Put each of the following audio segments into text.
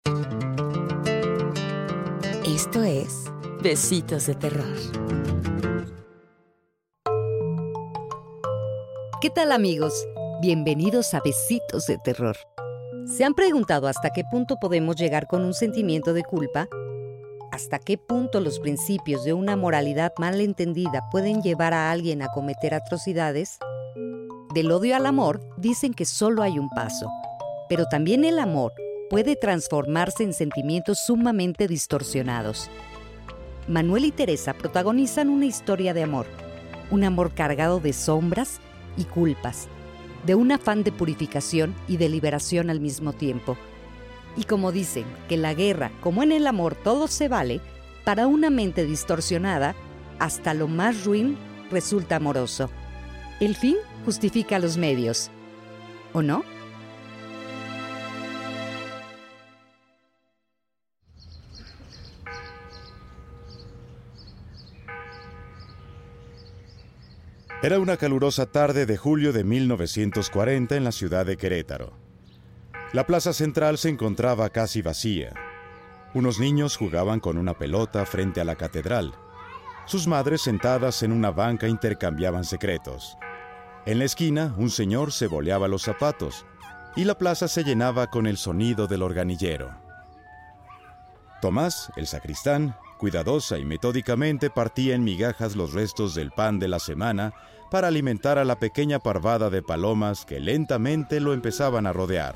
Esto es Besitos de Terror. ¿Qué tal, amigos? Bienvenidos a Besitos de Terror. ¿Se han preguntado hasta qué punto podemos llegar con un sentimiento de culpa? ¿Hasta qué punto los principios de una moralidad mal entendida pueden llevar a alguien a cometer atrocidades? Del odio al amor dicen que solo hay un paso, pero también el amor puede transformarse en sentimientos sumamente distorsionados. Manuel y Teresa protagonizan una historia de amor, un amor cargado de sombras y culpas, de un afán de purificación y de liberación al mismo tiempo. Y como dicen que en la guerra, como en el amor, todo se vale, para una mente distorsionada, hasta lo más ruin resulta amoroso. El fin justifica los medios, ¿o no? Era una calurosa tarde de julio de 1940 en la ciudad de Querétaro. La plaza central se encontraba casi vacía. Unos niños jugaban con una pelota frente a la catedral. Sus madres, sentadas en una banca, intercambiaban secretos. En la esquina, un señor se boleaba los zapatos y la plaza se llenaba con el sonido del organillero. Tomás, el sacristán, cuidadosa y metódicamente partía en migajas los restos del pan de la semana para alimentar a la pequeña parvada de palomas que lentamente lo empezaban a rodear.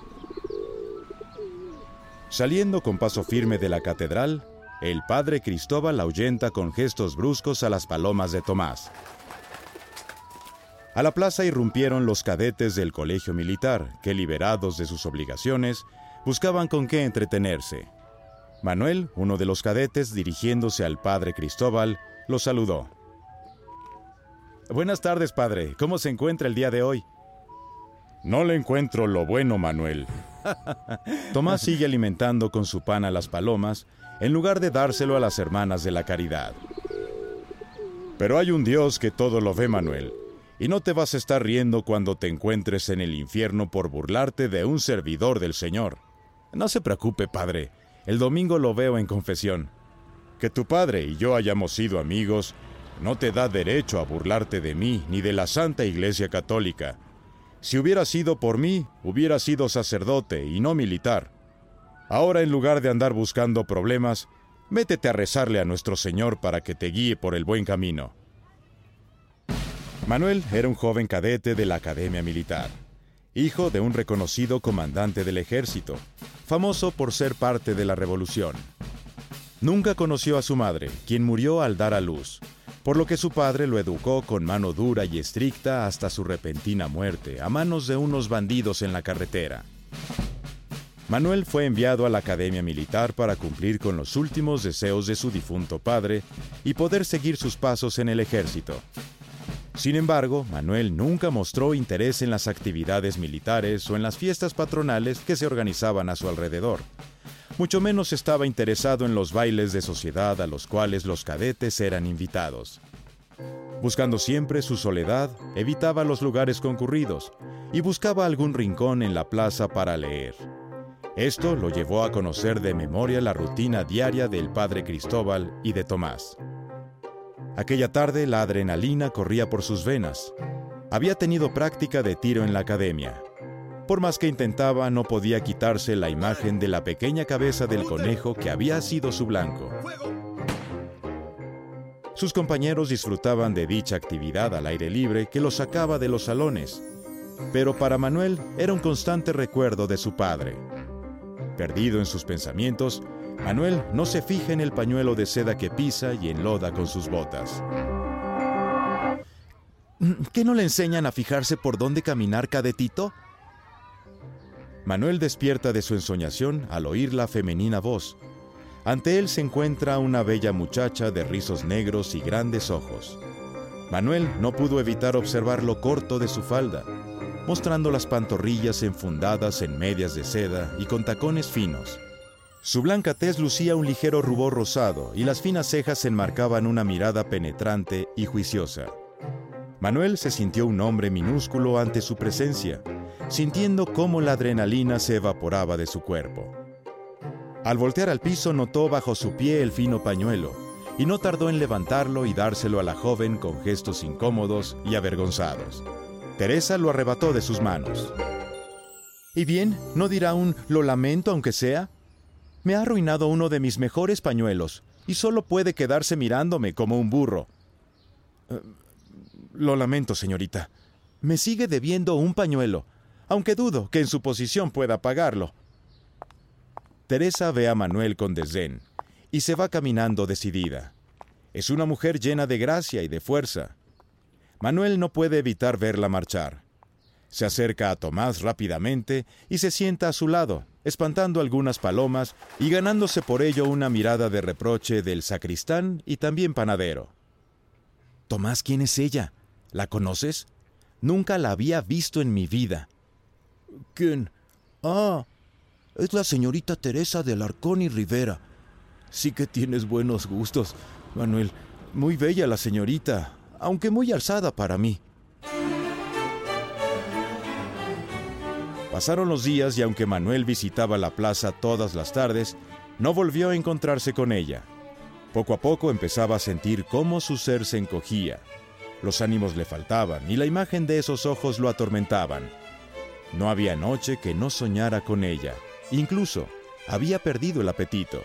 Saliendo con paso firme de la catedral, el padre Cristóbal ahuyenta con gestos bruscos a las palomas de Tomás. A la plaza irrumpieron los cadetes del colegio militar, que, liberados de sus obligaciones, buscaban con qué entretenerse. Manuel, uno de los cadetes, dirigiéndose al padre Cristóbal, lo saludó. «Buenas tardes, padre. ¿Cómo se encuentra el día de hoy?» «No le encuentro lo bueno, Manuel». Tomás sigue alimentando con su pan a las palomas, en lugar de dárselo a las hermanas de la caridad. «Pero hay un Dios que todo lo ve, Manuel, y no te vas a estar riendo cuando te encuentres en el infierno por burlarte de un servidor del Señor. No se preocupe, padre. El domingo lo veo en confesión. Que tu padre y yo hayamos sido amigos no te da derecho a burlarte de mí ni de la Santa Iglesia Católica. Si hubiera sido por mí, hubiera sido sacerdote y no militar. Ahora, en lugar de andar buscando problemas, métete a rezarle a nuestro Señor para que te guíe por el buen camino». Manuel era un joven cadete de la Academia Militar, hijo de un reconocido comandante del ejército, famoso por ser parte de la Revolución. Nunca conoció a su madre, quien murió al dar a luz, por lo que su padre lo educó con mano dura y estricta hasta su repentina muerte, a manos de unos bandidos en la carretera. Manuel fue enviado a la Academia Militar para cumplir con los últimos deseos de su difunto padre y poder seguir sus pasos en el ejército. Sin embargo, Manuel nunca mostró interés en las actividades militares o en las fiestas patronales que se organizaban a su alrededor. Mucho menos estaba interesado en los bailes de sociedad a los cuales los cadetes eran invitados. Buscando siempre su soledad, evitaba los lugares concurridos y buscaba algún rincón en la plaza para leer. Esto lo llevó a conocer de memoria la rutina diaria del padre Cristóbal y de Tomás. Aquella tarde la adrenalina corría por sus venas. Había tenido práctica de tiro en la academia. Por más que intentaba, no podía quitarse la imagen de la pequeña cabeza del conejo que había sido su blanco. Sus compañeros disfrutaban de dicha actividad al aire libre que los sacaba de los salones, pero para Manuel era un constante recuerdo de su padre. Perdido en sus pensamientos, Manuel no se fija en el pañuelo de seda que pisa y enloda con sus botas. ¿Qué no le enseñan a fijarse por dónde caminar, cadetito? Manuel despierta de su ensoñación al oír la femenina voz. Ante él se encuentra una bella muchacha de rizos negros y grandes ojos. Manuel no pudo evitar observar lo corto de su falda, mostrando las pantorrillas enfundadas en medias de seda y con tacones finos. Su blanca tez lucía un ligero rubor rosado y las finas cejas enmarcaban una mirada penetrante y juiciosa. Manuel se sintió un hombre minúsculo ante su presencia, sintiendo cómo la adrenalina se evaporaba de su cuerpo. Al voltear al piso notó bajo su pie el fino pañuelo, y no tardó en levantarlo y dárselo a la joven con gestos incómodos y avergonzados. Teresa lo arrebató de sus manos. ¿Y bien, no dirá un «lo lamento aunque sea»? Me ha arruinado uno de mis mejores pañuelos, y solo puede quedarse mirándome como un burro. Lo lamento, señorita. Me sigue debiendo un pañuelo, aunque dudo que en su posición pueda pagarlo. Teresa ve a Manuel con desdén, y se va caminando decidida. Es una mujer llena de gracia y de fuerza. Manuel no puede evitar verla marchar. Se acerca a Tomás rápidamente y se sienta a su lado, espantando algunas palomas y ganándose por ello una mirada de reproche del sacristán y también panadero. Tomás, ¿quién es ella? ¿La conoces? Nunca la había visto en mi vida. ¿Quién? Ah, es la señorita Teresa de Alarcón y Rivera. Sí que tienes buenos gustos, Manuel. Muy bella la señorita, aunque muy alzada para mí. Pasaron los días y aunque Manuel visitaba la plaza todas las tardes, no volvió a encontrarse con ella. Poco a poco empezaba a sentir cómo su ser se encogía. Los ánimos le faltaban y la imagen de esos ojos lo atormentaban. No había noche que no soñara con ella. Incluso había perdido el apetito.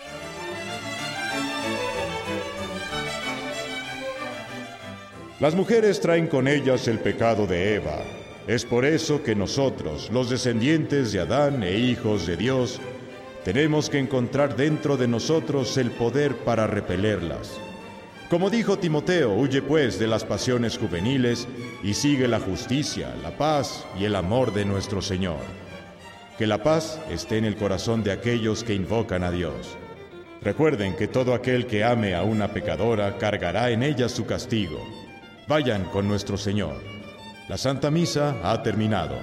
Las mujeres traen con ellas el pecado de Eva. Es por eso que nosotros, los descendientes de Adán e hijos de Dios, tenemos que encontrar dentro de nosotros el poder para repelerlas. Como dijo Timoteo, huye pues de las pasiones juveniles y sigue la justicia, la paz y el amor de nuestro Señor. Que la paz esté en el corazón de aquellos que invocan a Dios. Recuerden que todo aquel que ame a una pecadora cargará en ella su castigo. Vayan con nuestro Señor. La Santa Misa ha terminado.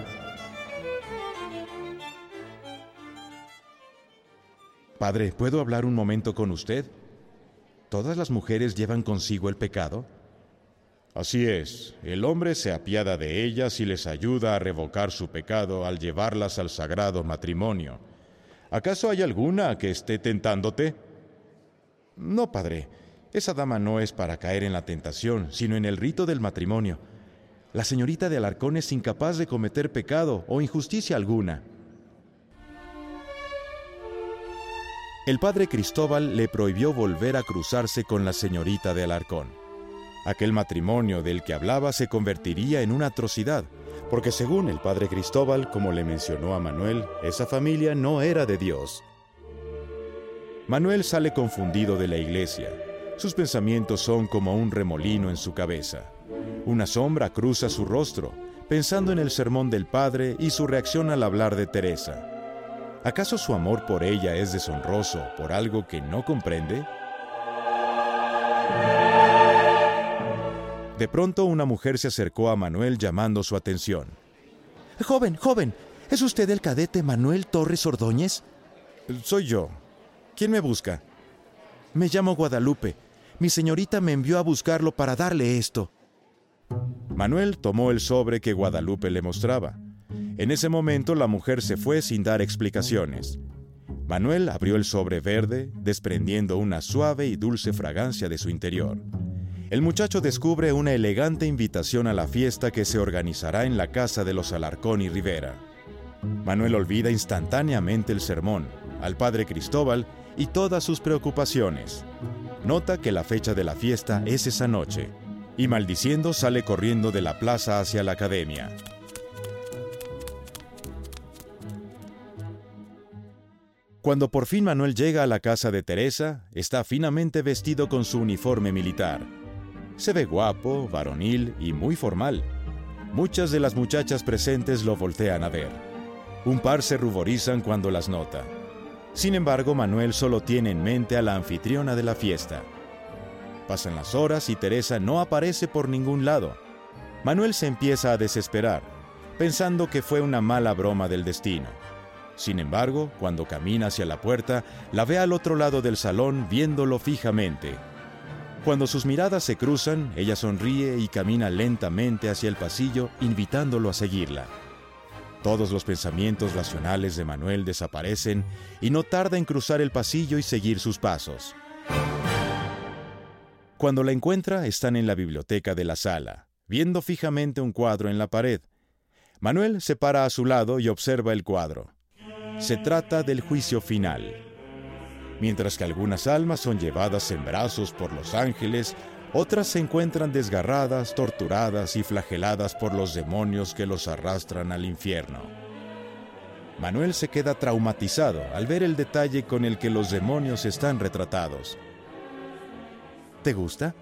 Padre, ¿puedo hablar un momento con usted? ¿Todas las mujeres llevan consigo el pecado? Así es, el hombre se apiada de ellas y les ayuda a revocar su pecado al llevarlas al sagrado matrimonio. ¿Acaso hay alguna que esté tentándote? No, padre, esa dama no es para caer en la tentación, sino en el rito del matrimonio. La señorita de Alarcón es incapaz de cometer pecado o injusticia alguna. El padre Cristóbal le prohibió volver a cruzarse con la señorita de Alarcón. Aquel matrimonio del que hablaba se convertiría en una atrocidad, porque según el padre Cristóbal, como le mencionó a Manuel, esa familia no era de Dios. Manuel sale confundido de la iglesia. Sus pensamientos son como un remolino en su cabeza. Una sombra cruza su rostro, pensando en el sermón del padre y su reacción al hablar de Teresa. ¿Acaso su amor por ella es deshonroso por algo que no comprende? De pronto una mujer se acercó a Manuel llamando su atención. ¡Joven, joven! ¿Es usted el cadete Manuel Torres Ordóñez? Soy yo. ¿Quién me busca? Me llamo Guadalupe. Mi señorita me envió a buscarlo para darle esto. Manuel tomó el sobre que Guadalupe le mostraba. En ese momento la mujer se fue sin dar explicaciones. Manuel abrió el sobre verde, desprendiendo una suave y dulce fragancia de su interior. El muchacho descubre una elegante invitación a la fiesta que se organizará en la casa de los Alarcón y Rivera. Manuel olvida instantáneamente el sermón, al padre Cristóbal y todas sus preocupaciones. Nota que la fecha de la fiesta es esa noche, y maldiciendo sale corriendo de la plaza hacia la academia. Cuando por fin Manuel llega a la casa de Teresa, está finamente vestido con su uniforme militar. Se ve guapo, varonil y muy formal. Muchas de las muchachas presentes lo voltean a ver. Un par se ruborizan cuando las nota. Sin embargo, Manuel solo tiene en mente a la anfitriona de la fiesta. Pasan las horas y Teresa no aparece por ningún lado. Manuel se empieza a desesperar, pensando que fue una mala broma del destino. Sin embargo, cuando camina hacia la puerta, la ve al otro lado del salón viéndolo fijamente. Cuando sus miradas se cruzan, ella sonríe y camina lentamente hacia el pasillo, invitándolo a seguirla. Todos los pensamientos racionales de Manuel desaparecen y no tarda en cruzar el pasillo y seguir sus pasos. Cuando la encuentra, están en la biblioteca de la sala, viendo fijamente un cuadro en la pared. Manuel se para a su lado y observa el cuadro. Se trata del juicio final. Mientras que algunas almas son llevadas en brazos por los ángeles, otras se encuentran desgarradas, torturadas y flageladas por los demonios que los arrastran al infierno. Manuel se queda traumatizado al ver el detalle con el que los demonios están retratados. ¿Te gusta?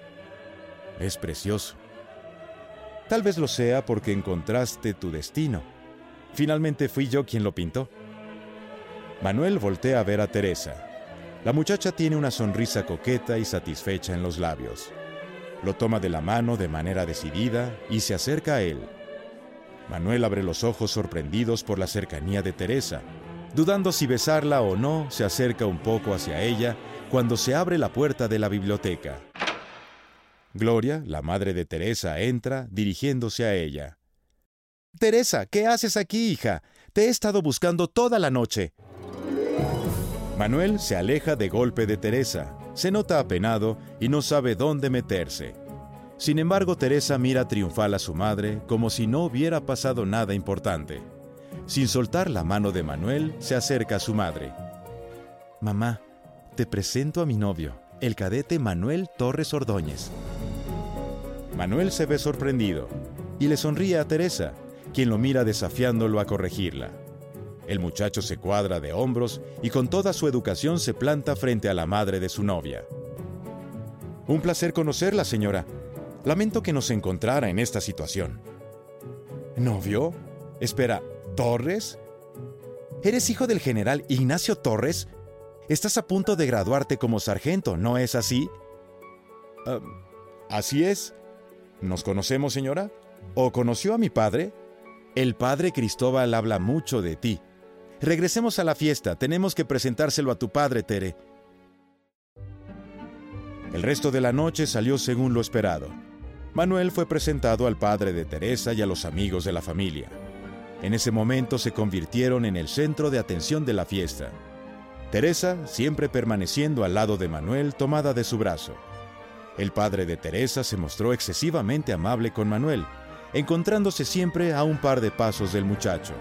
Es precioso. Tal vez lo sea porque encontraste tu destino. Finalmente fui yo quien lo pintó. Manuel voltea a ver a Teresa. La muchacha tiene una sonrisa coqueta y satisfecha en los labios. Lo toma de la mano de manera decidida y se acerca a él. Manuel abre los ojos sorprendidos por la cercanía de Teresa. Dudando si besarla o no, se acerca un poco hacia ella cuando se abre la puerta de la biblioteca. Gloria, la madre de Teresa, entra dirigiéndose a ella. «Teresa, ¿qué haces aquí, hija? Te he estado buscando toda la noche». Manuel se aleja de golpe de Teresa. Se nota apenado y no sabe dónde meterse. Sin embargo, Teresa mira triunfal a su madre como si no hubiera pasado nada importante. Sin soltar la mano de Manuel, se acerca a su madre. «Mamá, te presento a mi novio, el cadete Manuel Torres Ordóñez». Manuel se ve sorprendido y le sonríe a Teresa, quien lo mira desafiándolo a corregirla. El muchacho se cuadra de hombros y con toda su educación se planta frente a la madre de su novia. «Un placer conocerla, señora. Lamento que nos encontrara en esta situación». «¿Novio? Espera, ¿Torres? ¿Eres hijo del general Ignacio Torres? Estás a punto de graduarte como sargento, ¿no es así?» «Así es. ¿Nos conocemos, señora? ¿O conoció a mi padre? El padre Cristóbal habla mucho de ti. Regresemos a la fiesta, tenemos que presentárselo a tu padre, Tere». El resto de la noche salió según lo esperado. Manuel fue presentado al padre de Teresa y a los amigos de la familia. En ese momento se convirtieron en el centro de atención de la fiesta. Teresa siempre permaneciendo al lado de Manuel, tomada de su brazo. El padre de Teresa se mostró excesivamente amable con Manuel, encontrándose siempre a un par de pasos del muchacho.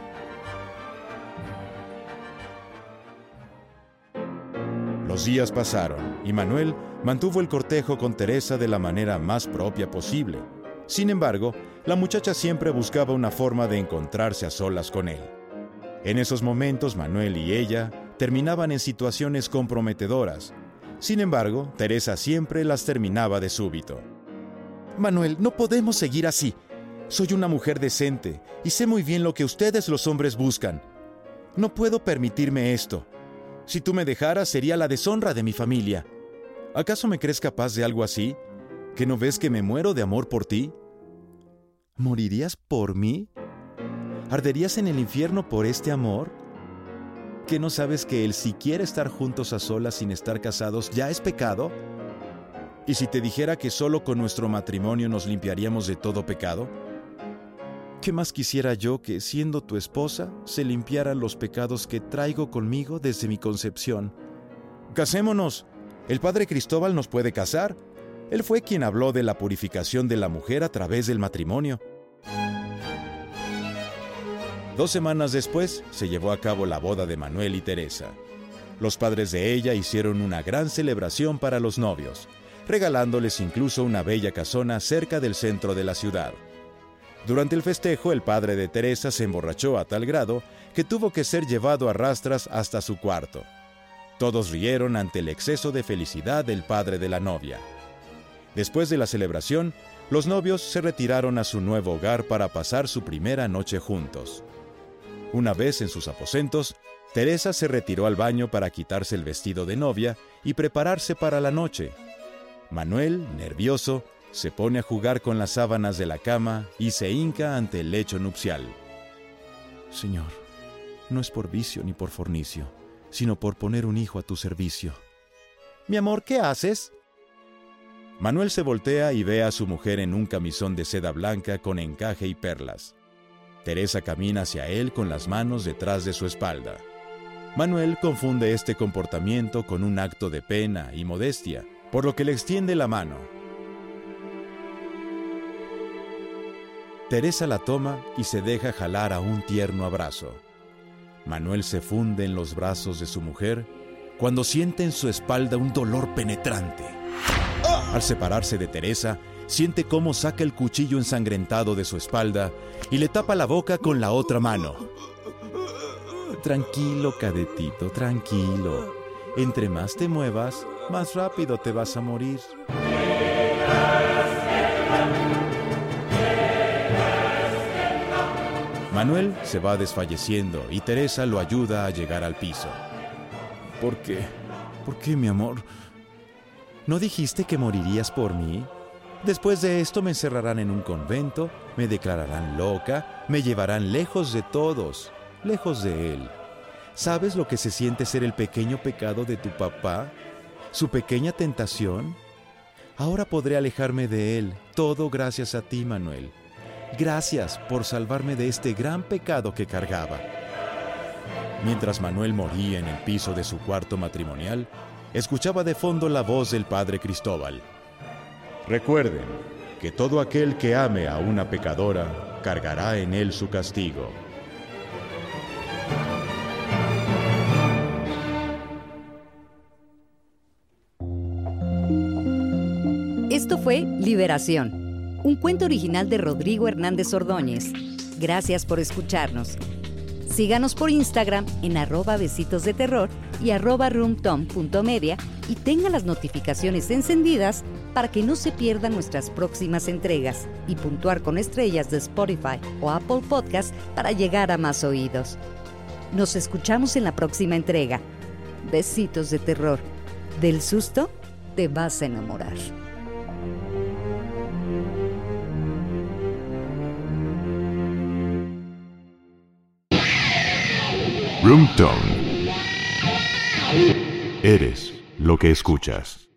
Los días pasaron y Manuel mantuvo el cortejo con Teresa de la manera más propia posible. Sin embargo, la muchacha siempre buscaba una forma de encontrarse a solas con él. En esos momentos, Manuel y ella terminaban en situaciones comprometedoras. Sin embargo, Teresa siempre las terminaba de súbito. «Manuel, no podemos seguir así. Soy una mujer decente y sé muy bien lo que ustedes los hombres buscan. No puedo permitirme esto. Si tú me dejaras, sería la deshonra de mi familia. ¿Acaso me crees capaz de algo así? ¿Que no ves que me muero de amor por ti? ¿Morirías por mí? ¿Arderías en el infierno por este amor? ¿Que no sabes que el siquiera estar juntos a solas sin estar casados ya es pecado? ¿Y si te dijera que solo con nuestro matrimonio nos limpiaríamos de todo pecado? ¿Qué más quisiera yo que, siendo tu esposa, se limpiaran los pecados que traigo conmigo desde mi concepción? ¡Casémonos! El padre Cristóbal nos puede casar. Él fue quien habló de la purificación de la mujer a través del matrimonio». 2 semanas después, se llevó a cabo la boda de Manuel y Teresa. Los padres de ella hicieron una gran celebración para los novios, regalándoles incluso una bella casona cerca del centro de la ciudad. Durante el festejo, el padre de Teresa se emborrachó a tal grado que tuvo que ser llevado a rastras hasta su cuarto. Todos rieron ante el exceso de felicidad del padre de la novia. Después de la celebración, los novios se retiraron a su nuevo hogar para pasar su primera noche juntos. Una vez en sus aposentos, Teresa se retiró al baño para quitarse el vestido de novia y prepararse para la noche. Manuel, nervioso, se pone a jugar con las sábanas de la cama y se hinca ante el lecho nupcial. «Señor, no es por vicio ni por fornicio, sino por poner un hijo a tu servicio». «Mi amor, ¿qué haces?». Manuel se voltea y ve a su mujer en un camisón de seda blanca con encaje y perlas. Teresa camina hacia él con las manos detrás de su espalda. Manuel confunde este comportamiento con un acto de pena y modestia, por lo que le extiende la mano. Teresa la toma y se deja jalar a un tierno abrazo. Manuel se funde en los brazos de su mujer cuando siente en su espalda un dolor penetrante. Al separarse de Teresa, siente cómo saca el cuchillo ensangrentado de su espalda y le tapa la boca con la otra mano. Tranquilo, cadetito, tranquilo. Entre más te muevas, más rápido te vas a morir. Manuel se va desfalleciendo y Teresa lo ayuda a llegar al piso. ¿Por qué? ¿Por qué, mi amor? ¿No dijiste que morirías por mí? Después de esto me encerrarán en un convento, me declararán loca, me llevarán lejos de todos, lejos de él. ¿Sabes lo que se siente ser el pequeño pecado de tu papá? ¿Su pequeña tentación? Ahora podré alejarme de él, todo gracias a ti, Manuel. Gracias por salvarme de este gran pecado que cargaba. Mientras Manuel moría en el piso de su cuarto matrimonial, escuchaba de fondo la voz del padre Cristóbal. Recuerden que todo aquel que ame a una pecadora cargará en él su castigo. Esto fue Liberación, un cuento original de Rodrigo Hernández Ordóñez. Gracias por escucharnos. Síganos por Instagram en @besitosdeterror y @roomtom.media y tengan las notificaciones encendidas para que no se pierdan nuestras próximas entregas y puntuar con estrellas de Spotify o Apple Podcast para llegar a más oídos. Nos escuchamos en la próxima entrega. Besitos de terror. Del susto te vas a enamorar. Room Tone. Eres lo que escuchas.